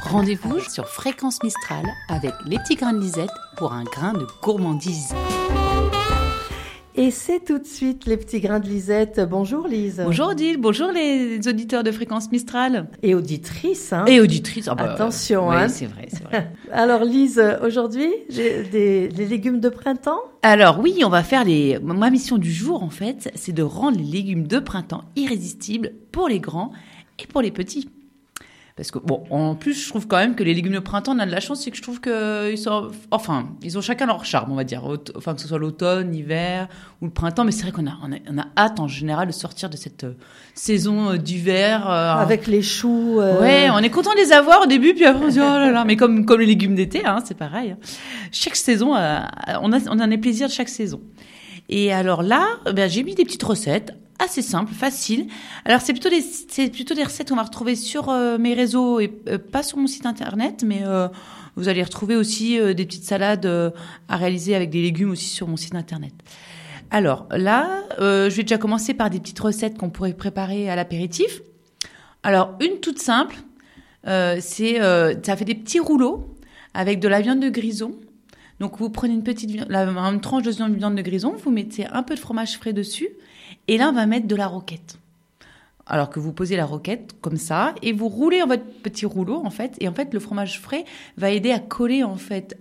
Rendez-vous sur Fréquence Mistral avec les petits grains de Lisette pour un grain de gourmandise. Et c'est tout de suite les petits grains de Lisette. Bonjour Lise. Bonjour Odile, bonjour les auditeurs de Fréquence Mistral. Et auditrices. Hein. Et auditrices. Attention. Oui, hein. c'est vrai. Alors Lise, aujourd'hui, j'ai des légumes de printemps. Alors oui, on va faire ma mission du jour en fait, c'est de rendre les légumes de printemps irrésistibles pour les grands et pour les petits. Parce que, bon, en plus, je trouve quand même que les légumes de printemps, on a de la chance, c'est que je trouve ils ont chacun leur charme, on va dire. Enfin, que ce soit l'automne, l'hiver ou le printemps. Mais c'est vrai qu'on a hâte, en général, de sortir de cette saison d'hiver. Avec les choux. Ouais, on est content de les avoir au début, puis après, on se dit, oh là là. Mais comme les légumes d'été, hein, c'est pareil. Chaque saison, on a des plaisirs de chaque saison. Et alors là, j'ai mis des petites recettes assez simple, facile. Alors c'est plutôt des recettes qu'on va retrouver sur mes réseaux et pas sur mon site internet, mais vous allez retrouver aussi des petites salades à réaliser avec des légumes aussi sur mon site internet. Alors là, je vais déjà commencer par des petites recettes qu'on pourrait préparer à l'apéritif. Alors une toute simple, ça fait des petits rouleaux avec de la viande de grison. Donc vous prenez une tranche de viande de grison, vous mettez un peu de fromage frais dessus. Et là, on va mettre de la roquette. Alors que vous posez la roquette comme ça et vous roulez en votre petit rouleau en fait. Et en fait, le fromage frais va aider à coller en fait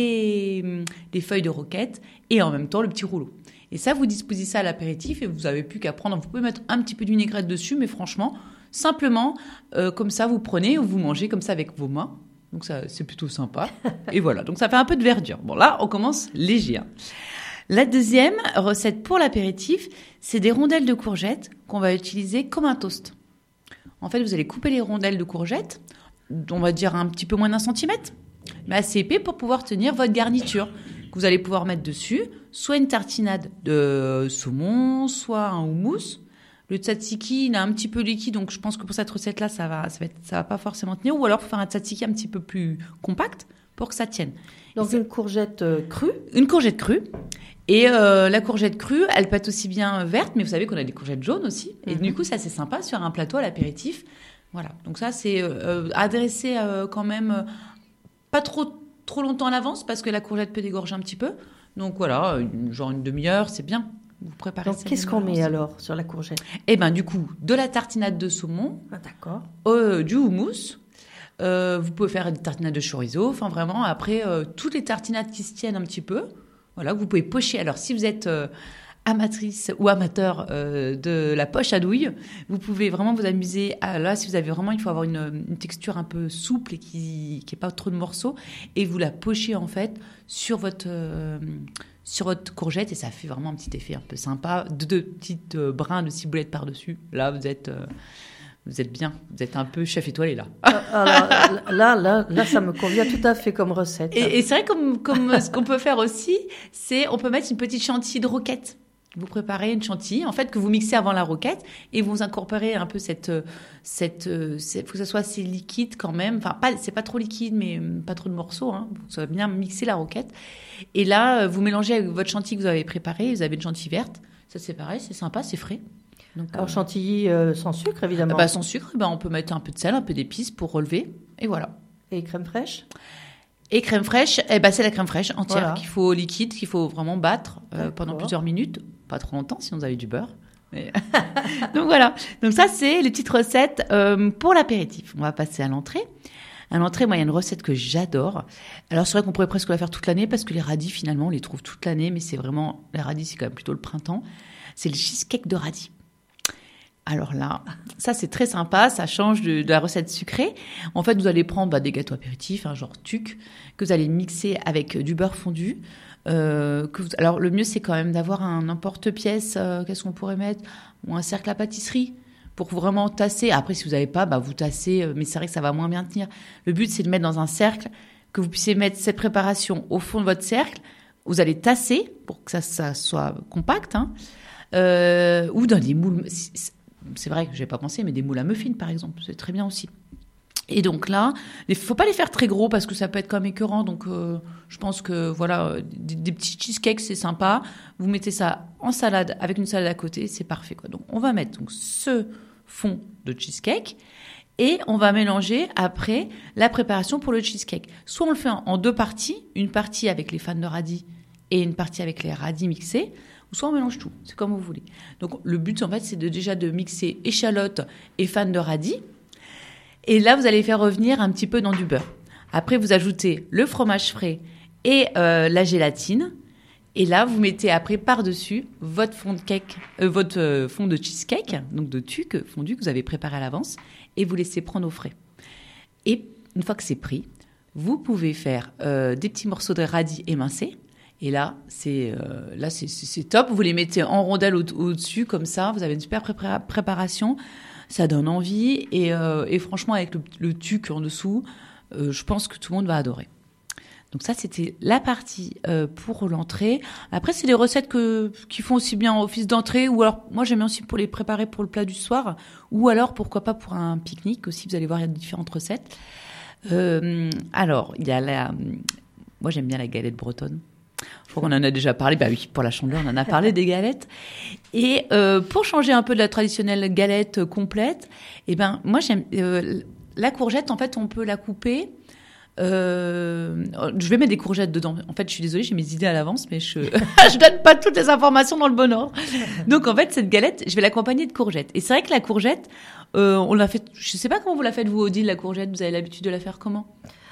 les feuilles de roquette et en même temps le petit rouleau. Et ça, vous disposez ça à l'apéritif et vous n'avez plus qu'à prendre. Vous pouvez mettre un petit peu de vinaigrette dessus, mais franchement, simplement comme ça, vous prenez ou vous mangez comme ça avec vos mains. Donc ça, c'est plutôt sympa. Et voilà. Donc ça fait un peu de verdure. Bon là, on commence léger. Hein. La deuxième recette pour l'apéritif, c'est des rondelles de courgettes qu'on va utiliser comme un toast. En fait, vous allez couper les rondelles de courgettes, on va dire un petit peu moins d'1 centimètre, mais assez épais pour pouvoir tenir votre garniture que vous allez pouvoir mettre dessus, soit une tartinade de saumon, soit un houmous. Le tzatziki, il est un petit peu liquide, donc je pense que pour cette recette-là, ça va pas forcément tenir. Ou alors, il faut faire un tzatziki un petit peu plus compact pour que ça tienne. Donc une courgette crue. Une courgette crue. Et la courgette crue, elle peut être aussi bien verte, mais vous savez qu'on a des courgettes jaunes aussi. Et du coup, ça, c'est sympa sur un plateau à l'apéritif. Voilà. Donc ça, c'est adressé quand même pas trop longtemps à l'avance parce que la courgette peut dégorger un petit peu. Donc voilà, une demi-heure, c'est bien. Vous préparez ça. Donc qu'est-ce qu'on met alors sur la courgette ? Eh bien, du coup, de la tartinade de saumon. Ah, d'accord. Du houmous. Vous pouvez faire des tartinades de chorizo. Enfin, vraiment, après, toutes les tartinades qui se tiennent un petit peu. Voilà, vous pouvez pocher. Alors, si vous êtes amatrice ou amateur de la poche à douille, vous pouvez vraiment vous amuser. Là, si vous avez vraiment, il faut avoir une texture un peu souple et qui est pas trop de morceaux. Et vous la pochez, en fait, sur votre courgette. Et ça fait vraiment un petit effet un peu sympa. Deux petites brins de ciboulette par-dessus. Là, vous êtes bien, vous êtes un peu chef étoilé là. Là, ça me convient tout à fait comme recette. Et c'est vrai comme ce qu'on peut faire aussi, c'est on peut mettre une petite chantilly de roquette. Vous préparez une chantilly, en fait, que vous mixez avant la roquette et vous incorporez un peu faut que ça soit assez liquide quand même. Enfin, c'est pas trop liquide, mais pas trop de morceaux. Hein. Vous savez bien mixer la roquette. Et là, vous mélangez avec votre chantilly que vous avez préparé. Vous avez une chantilly verte. Ça, c'est pareil, c'est sympa, c'est frais. Donc, alors chantilly sans sucre évidemment. Sans sucre, on peut mettre un peu de sel, un peu d'épices pour relever et voilà. Et crème fraîche ? Et crème fraîche, c'est la crème fraîche entière qu'il faut liquide, qu'il faut vraiment battre pendant plusieurs minutes, pas trop longtemps sinon vous avez du beurre. Mais... Donc voilà. Donc ça c'est les petites recettes pour l'apéritif. On va passer à l'entrée. À l'entrée, moi il y a une recette que j'adore. Alors c'est vrai qu'on pourrait presque la faire toute l'année parce que les radis finalement on les trouve toute l'année, mais c'est vraiment les radis c'est quand même plutôt le printemps. C'est le cheesecake de radis. Alors là, ça c'est très sympa, ça change de la recette sucrée. En fait, vous allez prendre des gâteaux apéritifs, genre tuc, que vous allez mixer avec du beurre fondu. Alors le mieux c'est quand même d'avoir un emporte-pièce, qu'est-ce qu'on pourrait mettre ? Ou un cercle à pâtisserie pour vraiment tasser. Après, si vous n'avez pas, vous tassez, mais c'est vrai que ça va moins bien tenir. Le but c'est de mettre dans un cercle, que vous puissiez mettre cette préparation au fond de votre cercle. Vous allez tasser pour que ça soit compact, hein, ou dans des moules. C'est vrai que je n'ai pas pensé, mais des moules à muffins, par exemple, c'est très bien aussi. Et donc là, il ne faut pas les faire très gros parce que ça peut être comme écœurant. Donc, je pense que voilà, des petits cheesecakes, c'est sympa. Vous mettez ça en salade avec une salade à côté, c'est parfait, quoi. Donc, on va mettre ce fond de cheesecake Et on va mélanger après la préparation pour le cheesecake. Soit on le fait en 2 parties, une partie avec les fans de radis et une partie avec les radis mixés, ou soit on mélange tout, c'est comme vous voulez. Donc le but en fait c'est déjà de mixer échalote et fans de radis. Et là vous allez faire revenir un petit peu dans du beurre. Après vous ajoutez le fromage frais et la gélatine. Et là, vous mettez après par-dessus votre fond de cake, votre fond de cheesecake, donc de tuque fondu que vous avez préparé à l'avance, et vous laissez prendre au frais. Et une fois que c'est pris, vous pouvez faire des petits morceaux de radis émincés. Et là, c'est top. Vous les mettez en rondelles au-dessus, comme ça. Vous avez une super préparation. Ça donne envie. Et franchement, avec le tuque en dessous, je pense que tout le monde va adorer. Donc ça, c'était la partie pour l'entrée. Après, c'est des recettes qui font aussi bien office d'entrée, ou alors, moi, j'aime bien aussi pour les préparer pour le plat du soir, ou alors, pourquoi pas, pour un pique-nique aussi. Vous allez voir, il y a différentes recettes. Alors, il y a moi, j'aime bien la galette bretonne. Je crois qu'on en a déjà parlé. Bah oui, pour la Chandeleur, on en a parlé des galettes. Et pour changer un peu de la traditionnelle galette complète, eh ben, moi, j'aime la courgette, en fait, on peut la couper. Je vais mettre des courgettes dedans. En fait, je suis désolée, j'ai mes idées à l'avance, mais je donne pas toutes les informations dans le bon ordre. Donc, en fait, cette galette, je vais l'accompagner de courgettes. Et c'est vrai que la courgette, on l'a fait. Je sais pas comment vous la faites vous, Odile, la courgette. Vous avez l'habitude de la faire comment?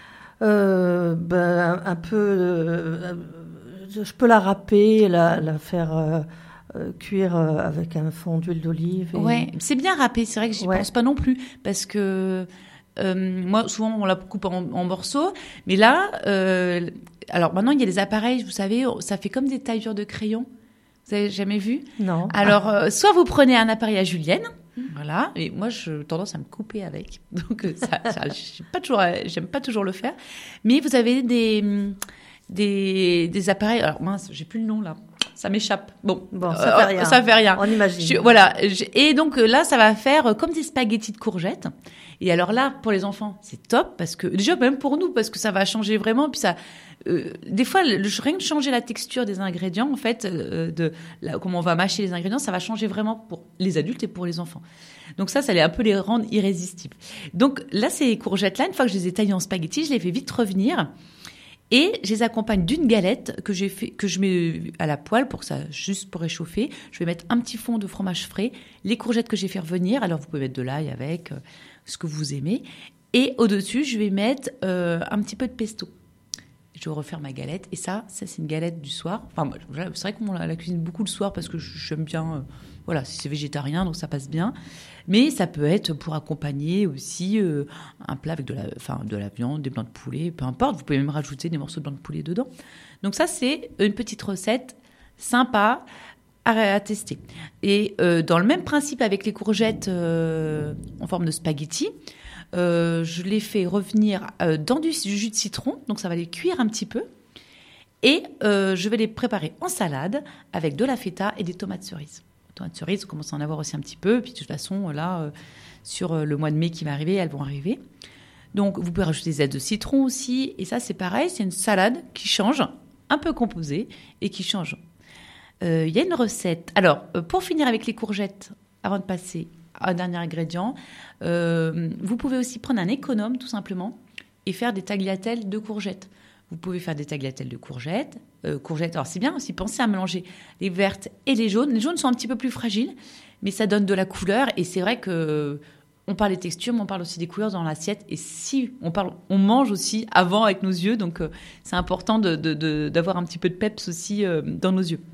Un peu. Je peux la râper, la faire cuire avec un fond d'huile d'olive. Ouais, c'est bien râpé. C'est vrai que j'y pense pas non plus, parce que moi, souvent, on la coupe en morceaux. Mais là, alors maintenant, il y a des appareils, vous savez, ça fait comme des taillures de crayon. Vous avez jamais vu? Non. Alors, soit vous prenez un appareil à julienne, voilà, et moi, j'ai tendance à me couper avec. Donc, j'aime pas toujours le faire. Mais vous avez des appareils, alors mince, j'ai plus le nom là. Ça m'échappe. Bon, ça fait rien. Ça fait rien. On imagine. Et donc là, ça va faire comme des spaghettis de courgettes. Et alors là, pour les enfants, c'est top parce que déjà même pour nous, parce que ça va changer vraiment. Puis ça, des fois, rien que changer la texture des ingrédients, en fait, comment on va mâcher les ingrédients, ça va changer vraiment pour les adultes et pour les enfants. Donc ça allait un peu les rendre irrésistibles. Donc là, ces courgettes-là, une fois que je les ai taillées en spaghettis, je les fais vite revenir. Et je les accompagne d'une galette que je mets à la poêle juste pour réchauffer. Je vais mettre un petit fond de fromage frais, les courgettes que j'ai fait revenir. Alors vous pouvez mettre de l'ail avec ce que vous aimez. Et au-dessus, je vais mettre un petit peu de pesto. Je vais refaire ma galette. Et ça c'est une galette du soir. Enfin, c'est vrai qu'on la cuisine beaucoup le soir parce que j'aime bien. Voilà, si c'est végétarien, donc ça passe bien. Mais ça peut être pour accompagner aussi un plat avec de la viande, des blancs de poulet, peu importe. Vous pouvez même rajouter des morceaux de blancs de poulet dedans. Donc ça, c'est une petite recette sympa à tester. Et dans le même principe avec les courgettes en forme de spaghetti, je les fais revenir dans du jus de citron. Donc ça va les cuire un petit peu. Et je vais les préparer en salade avec de la feta et des tomates cerises. Tomates cerises, on commence à en avoir aussi un petit peu. Puis de toute façon, là, sur le mois de mai qui va arriver, elles vont arriver. Donc, vous pouvez rajouter des ailes de citron aussi. Et ça, c'est pareil, c'est une salade qui change, un peu composée, et qui change. Il y a une recette. Alors, pour finir avec les courgettes, avant de passer à un dernier ingrédient, vous pouvez aussi prendre un économe, tout simplement, et faire des tagliatelles de courgettes. Vous pouvez faire des tagliatelles de courgettes. Alors, c'est bien aussi, pensez à mélanger les vertes et les jaunes. Les jaunes sont un petit peu plus fragiles, mais ça donne de la couleur. Et c'est vrai que on parle des textures, mais on parle aussi des couleurs dans l'assiette. Et si on mange aussi avant avec nos yeux. Donc, c'est important d'avoir un petit peu de peps aussi dans nos yeux.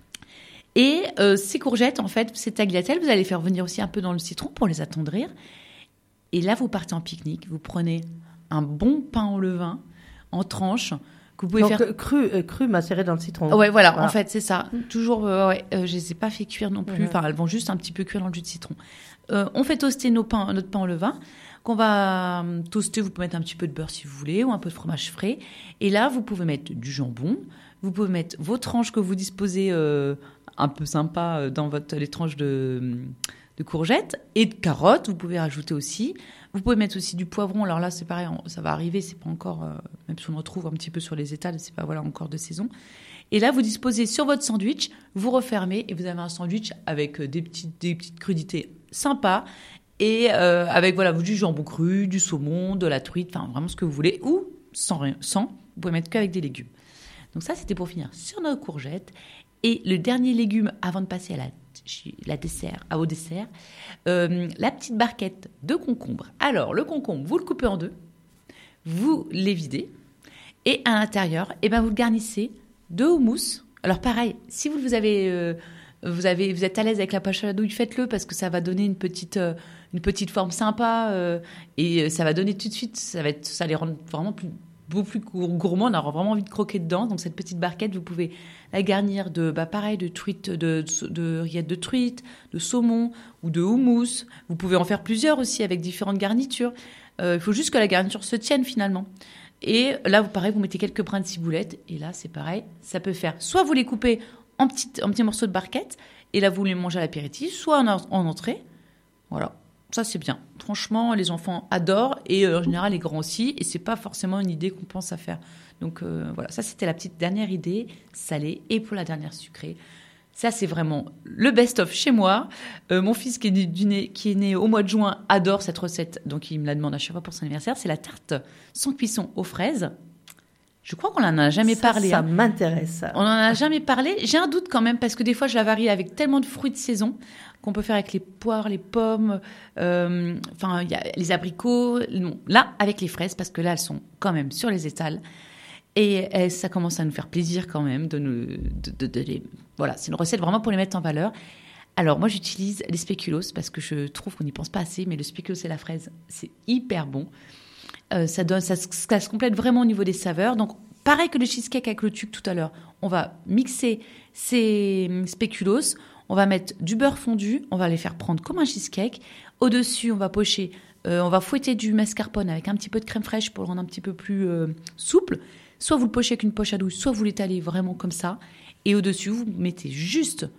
Et ces courgettes, en fait, ces tagliatelles, vous allez faire venir aussi un peu dans le citron pour les attendrir. Et là, vous partez en pique-nique. Vous prenez un bon pain au levain en tranches que vous pouvez faire cru macéré dans le citron. Ouais, voilà. En fait, c'est ça. Toujours, je les ai pas fait cuire non plus. Enfin, elles vont juste un petit peu cuire dans le jus de citron. On fait toaster notre pain au levain qu'on va toaster. Vous pouvez mettre un petit peu de beurre si vous voulez ou un peu de fromage frais. Et là, vous pouvez mettre du jambon. Vous pouvez mettre vos tranches que vous disposez un peu sympa dans les tranches de courgettes et de carottes. Vous pouvez rajouter aussi. Vous pouvez mettre aussi du poivron. Alors là, c'est pareil, ça va arriver. C'est pas encore, même si on en trouve un petit peu sur les étals, c'est pas encore de saison. Et là, vous disposez sur votre sandwich, vous refermez et vous avez un sandwich avec des petites crudités sympas Et avec du jambon cru, du saumon, de la truite, enfin vraiment ce que vous voulez, ou sans, vous pouvez mettre qu'avec des légumes. Donc ça, c'était pour finir sur nos courgettes. Et le dernier légume, avant de passer au dessert, la petite barquette de concombre. Alors, le concombre, vous le coupez en deux, vous les videz, et à l'intérieur, vous le garnissez de houmous. Alors pareil, si vous êtes à l'aise avec la poche à douille, faites-le parce que ça va donner une petite forme sympa et ça va donner tout de suite, ça les rend vraiment beaucoup plus gourmands, on aura vraiment envie de croquer dedans. Donc cette petite barquette, vous pouvez la garnir de truite, de rillettes de truite, de saumon ou de houmous. Vous pouvez en faire plusieurs aussi avec différentes garnitures. Il faut juste que la garniture se tienne finalement. Et là, vous mettez quelques brins de ciboulette. Et là, c'est pareil, ça peut faire. Soit vous les coupez en petits morceaux de barquette, et là, vous les mangez à l'apéritif, soit en entrée. Voilà, ça, c'est bien. Franchement, les enfants adorent, et en général, les grands aussi. Et c'est pas forcément une idée qu'on pense à faire. Donc voilà, ça, c'était la petite dernière idée salée. Et pour la dernière sucrée, ça, c'est vraiment le best-of chez moi. Mon fils qui est né au mois de juin adore cette recette. Donc, il me la demande à chaque fois pour son anniversaire. C'est la tarte sans cuisson aux fraises. Je crois qu'on n'en a jamais parlé. Ça m'intéresse. On n'en a jamais parlé. J'ai un doute quand même parce que des fois, je la varie avec tellement de fruits de saison qu'on peut faire avec les poires, les pommes, il y a les abricots. Non, là, avec les fraises parce que là, elles sont quand même sur les étals. Et ça commence à nous faire plaisir quand même Voilà, c'est une recette vraiment pour les mettre en valeur. Alors, moi, j'utilise les spéculoos parce que je trouve qu'on n'y pense pas assez, mais le spéculoos et la fraise, c'est hyper bon. Ça se complète vraiment au niveau des saveurs. Donc, pareil que le cheesecake avec le tuc tout à l'heure, on va mixer ces spéculoos, on va mettre du beurre fondu, on va les faire prendre comme un cheesecake. Au-dessus, on va fouetter du mascarpone avec un petit peu de crème fraîche pour le rendre un petit peu plus souple. Soit vous le pochez avec une poche à douille, soit vous l'étalez vraiment comme ça. Et au-dessus, vous mettez juste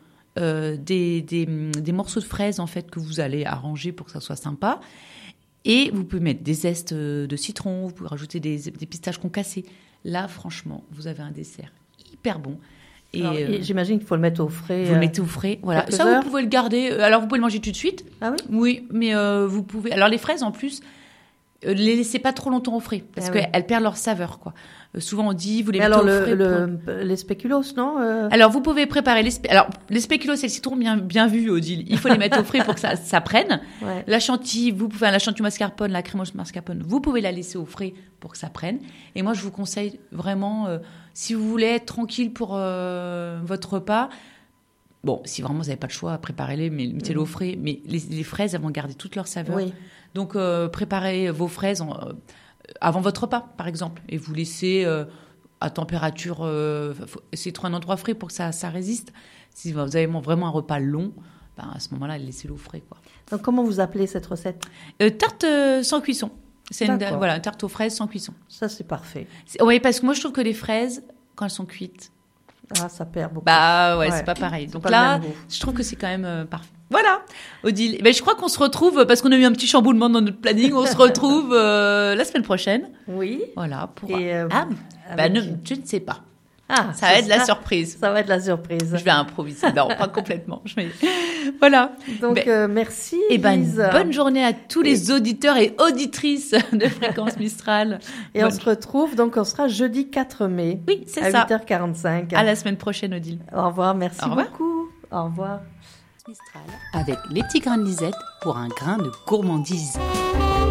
des morceaux de fraises en fait, que vous allez arranger pour que ça soit sympa. Et vous pouvez mettre des zestes de citron, vous pouvez rajouter des pistaches concassées. Là, franchement, vous avez un dessert hyper bon. Et j'imagine qu'il faut le mettre au frais. Vous le mettez au frais, voilà. Ça, heures. vous pouvez le garder. Alors, vous pouvez le manger tout de suite. Ah oui ? Oui, mais vous pouvez... Alors, les fraises, en plus, les laissez pas trop longtemps au frais parce qu'elles perdent leur saveur, quoi. Souvent, on dit, vous les mettez au frais. Les spéculoos, non Alors, vous pouvez préparer les spéculoos et le citron, bien vu, Odile. Il faut les mettre au frais pour que ça prenne. Ouais. La chantilly mascarpone, la crème au mascarpone, vous pouvez la laisser au frais pour que ça prenne. Et moi, je vous conseille vraiment, si vous voulez être tranquille pour votre repas, bon, si vraiment vous n'avez pas le choix, préparez-les, mais mettez-les au frais. Mais les fraises, elles vont garder toute leur saveur. Oui. Donc, préparez vos fraises avant votre repas, par exemple, et vous laissez à température, essayez de trouver un endroit frais pour que ça résiste. Si vous avez vraiment un repas long, à ce moment-là, laissez-le au frais, quoi. Donc, comment vous appelez cette recette ? Tarte sans cuisson. C'est une tarte aux fraises sans cuisson. Ça, c'est parfait. Oui, parce que moi, je trouve que les fraises, quand elles sont cuites... ça perd beaucoup. C'est pas pareil. Donc là, je trouve que c'est quand même parfait. Voilà, Odile. Je crois qu'on se retrouve, parce qu'on a eu un petit chamboulement dans notre planning, on se retrouve la semaine prochaine. Oui. Voilà. Je ne sais pas. Ça va être la surprise. Ça va être la surprise. Je vais improviser. Non, pas complètement. Voilà. Donc, merci, Lise. Bonne journée à tous les auditeurs et auditrices de Fréquence Mistral. Et on se retrouve, on sera jeudi 4 mai. Oui, c'est à ça. 8h45. À la semaine prochaine, Odile. Au revoir, merci beaucoup. Au revoir. Mistral. Avec les petits grains de Lisette pour un grain de gourmandise.